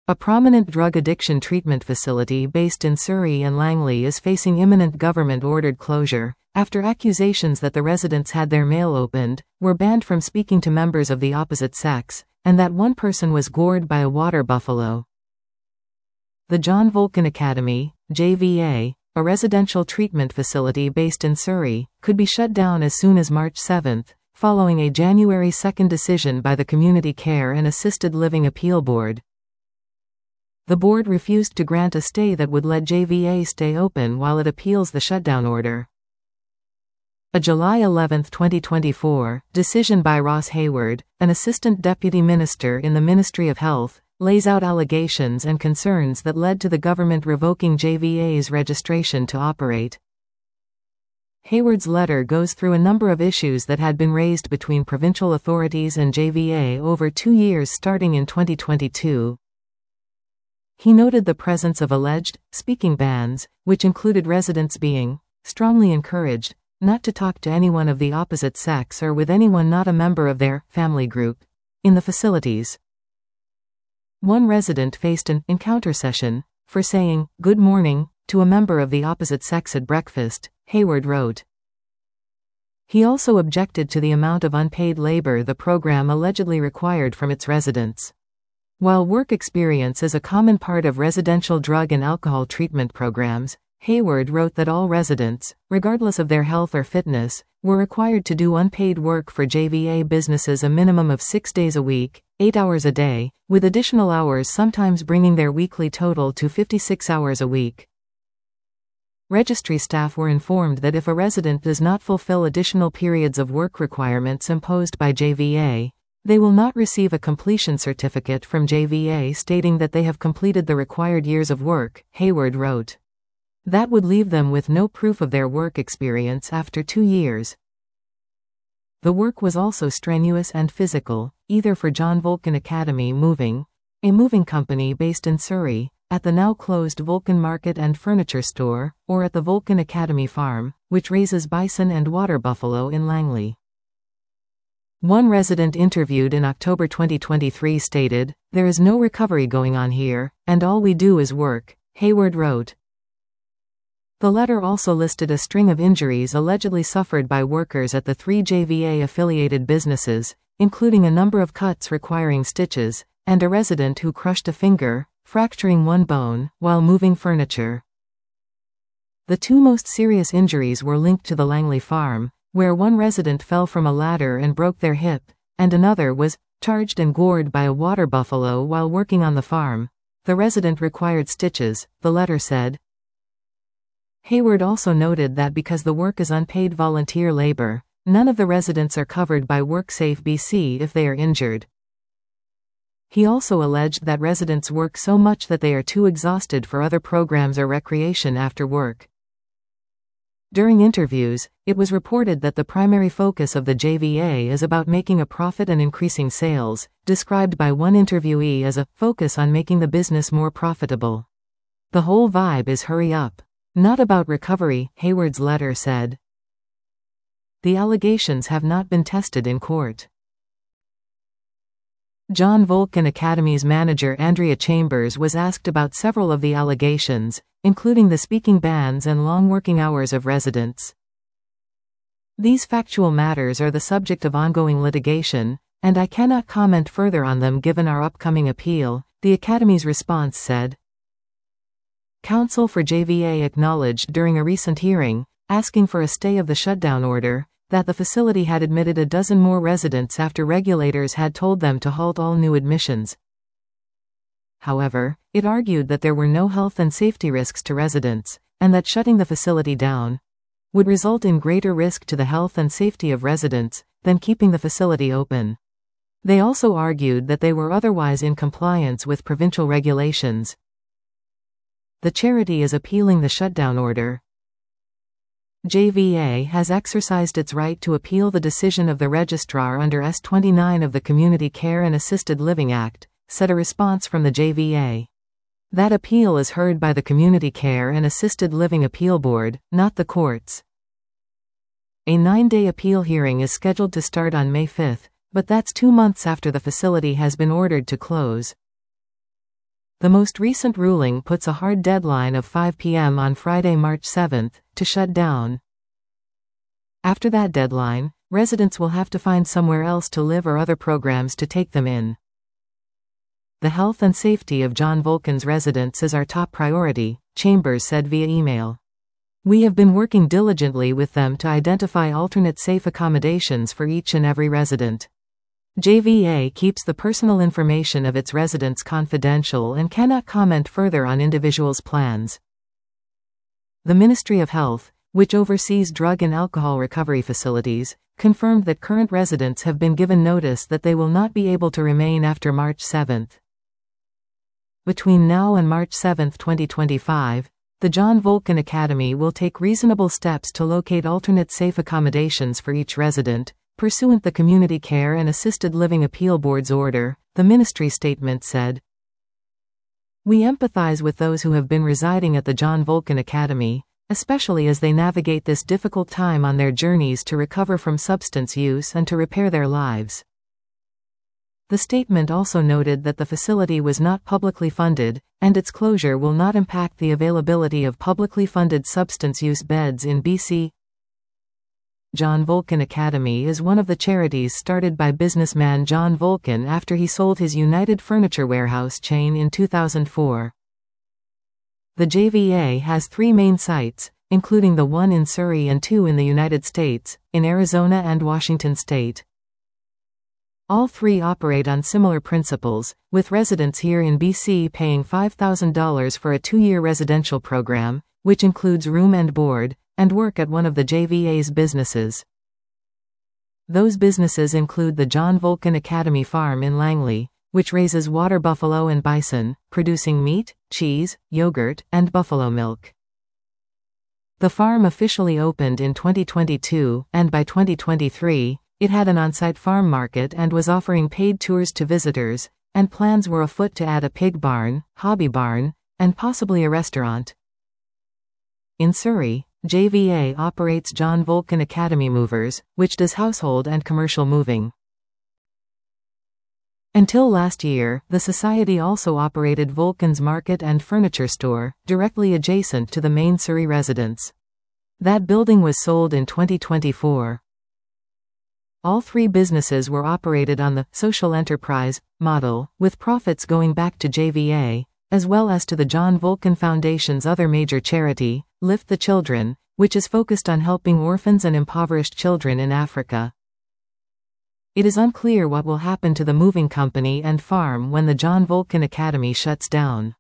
A prominent drug addiction treatment facility based in Surrey and Langley is facing imminent government-ordered closure, after accusations that the residents had their mail opened, were banned from speaking to members of the opposite sex, and that one person was gored by a water buffalo. The John Volkin Academy, JVA, a residential treatment facility based in Surrey, could be shut down as soon as March 7, following a January 2 decision by the Community Care and Assisted Living Appeal Board. The board refused to grant a stay that would let JVA stay open while it appeals the shutdown order. A July 11, 2024, decision by Ross Hayward, an Assistant Deputy Minister in the Ministry of Health, lays out allegations and concerns that led to the government revoking JVA's registration to operate. Hayward's letter goes through a number of issues that had been raised between provincial authorities and JVA over 2 years starting in 2022. He noted the presence of alleged speaking bans, which included residents being strongly encouraged not to talk to anyone of the opposite sex or with anyone not a member of their family group in the facilities. One resident faced an encounter session for saying "good morning" to a member of the opposite sex at breakfast, Hayward wrote. He also objected to the amount of unpaid labor the program allegedly required from its residents. While work experience is a common part of residential drug and alcohol treatment programs, Hayward wrote that all residents, regardless of their health or fitness, were required to do unpaid work for JVA businesses a minimum of 6 days a week, 8 hours a day, with additional hours sometimes bringing their weekly total to 56 hours a week. Registry staff were informed that if a resident does not fulfill additional periods of work requirements imposed by JVA, they will not receive a completion certificate from JVA stating that they have completed the required years of work, Hayward wrote. That would leave them with no proof of their work experience after 2 years. The work was also strenuous and physical, either for John Volkin Academy Moving, a moving company based in Surrey, at the now-closed Volkin Market and Furniture Store, or at the Volkin Academy Farm, which raises bison and water buffalo in Langley. One resident interviewed in October 2023 stated, "There is no recovery going on here, and all we do is work," Hayward wrote. The letter also listed a string of injuries allegedly suffered by workers at the 3 JVA-affiliated businesses, including a number of cuts requiring stitches, and a resident who crushed a finger, fracturing one bone, while moving furniture. The 2 most serious injuries were linked to the Langley farm, where one resident fell from a ladder and broke their hip, and another was charged and gored by a water buffalo while working on the farm. The resident required stitches, the letter said. Hayward also noted that because the work is unpaid volunteer labor, none of the residents are covered by WorkSafe BC if they are injured. He also alleged that residents work so much that they are too exhausted for other programs or recreation after work. During interviews, it was reported that the primary focus of the JVA is about making a profit and increasing sales, described by one interviewee as a focus on making the business more profitable. The whole vibe is hurry up. Not about recovery, Hayward's letter said. The allegations have not been tested in court. John Volkin Academy's manager Andrea Chambers was asked about several of the allegations, including the speaking bans and long working hours of residents. These factual matters are the subject of ongoing litigation, and I cannot comment further on them given our upcoming appeal, the Academy's response said. Counsel for JVA acknowledged during a recent hearing, asking for a stay of the shutdown order, that the facility had admitted a dozen more residents after regulators had told them to halt all new admissions. However, it argued that there were no health and safety risks to residents, and that shutting the facility down would result in greater risk to the health and safety of residents than keeping the facility open. They also argued that they were otherwise in compliance with provincial regulations. The charity is appealing the shutdown order. JVA has exercised its right to appeal the decision of the registrar under S29 of the Community Care and Assisted Living Act, said a response from the JVA. That appeal is heard by the Community Care and Assisted Living Appeal Board, not the courts. A 9-day appeal hearing is scheduled to start on May 5, but that's 2 months after the facility has been ordered to close. The most recent ruling puts a hard deadline of 5 p.m. on Friday, March 7, to shut down. After that deadline, residents will have to find somewhere else to live or other programs to take them in. The health and safety of John Volkin's residents is our top priority, Chambers said via email. We have been working diligently with them to identify alternate safe accommodations for each and every resident. JVA keeps the personal information of its residents confidential and cannot comment further on individuals' plans. The Ministry of Health, which oversees drug and alcohol recovery facilities, confirmed that current residents have been given notice that they will not be able to remain after March 7. Between now and March 7, 2025, the John Volkin Academy will take reasonable steps to locate alternate safe accommodations for each resident, pursuant the Community Care and Assisted Living Appeal Board's order, the ministry statement said. We empathize with those who have been residing at the John Volkin Academy, especially as they navigate this difficult time on their journeys to recover from substance use and to repair their lives. The statement also noted that the facility was not publicly funded, and its closure will not impact the availability of publicly funded substance use beds in BC. John Volkin Academy is one of the charities started by businessman John Volkin after he sold his United Furniture Warehouse chain in 2004. The JVA has 3 main sites, including the one in Surrey and 2 in the United States, in Arizona and Washington state. All 3 operate on similar principles, with residents here in BC paying $5,000 for a 2-year residential program, which includes room and board, and work at one of the JVA's businesses. Those businesses include the John Volkin Academy Farm in Langley, which raises water buffalo and bison, producing meat, cheese, yogurt, and buffalo milk. The farm officially opened in 2022, and by 2023, it had an on-site farm market and was offering paid tours to visitors, and plans were afoot to add a pig barn, hobby barn, and possibly a restaurant. In Surrey, JVA operates John Volkin Academy Movers, which does household and commercial moving. Until last year, the society also operated Volkin's Market and Furniture Store, directly adjacent to the main Surrey residence. That building was sold in 2024. All 3 businesses were operated on the social enterprise model, with profits going back to JVA, as well as to the John Volkin Foundation's other major charity, Lift the Children, which is focused on helping orphans and impoverished children in Africa. It is unclear what will happen to the moving company and farm when the John Volkin Academy shuts down.